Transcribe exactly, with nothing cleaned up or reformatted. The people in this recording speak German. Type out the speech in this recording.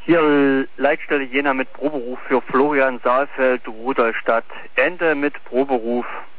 Hier Leitstelle Jena mit Proberuf für Florian Saalfeld, Rudolstadt. Ende mit Proberuf.